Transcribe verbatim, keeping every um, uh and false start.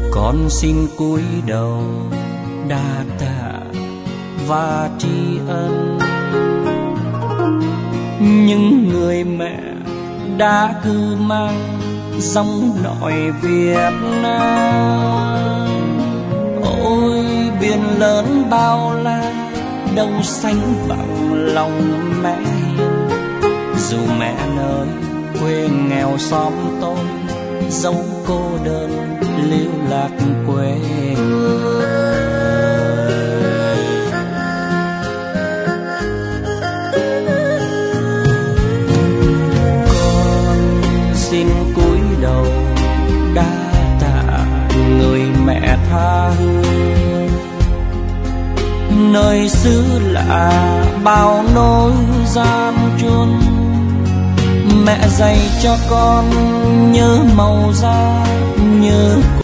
Con xin cúi đầu đa tạ và tri ân những người mẹ đã cư mang dòng nội Việt Nam. Ôi biển lớn bao la đâu sánh bằng lòng mẹ hiền, dù mẹ nơi quê nghèo xóm tôi dấu cô đơn lưu lạc quê hương. Con xin cúi đầu đa tạ người mẹ tha hương, nơi xứ lạ bao nỗi gian truân. Mẹ dạy cho con nhớ màu da, nhớ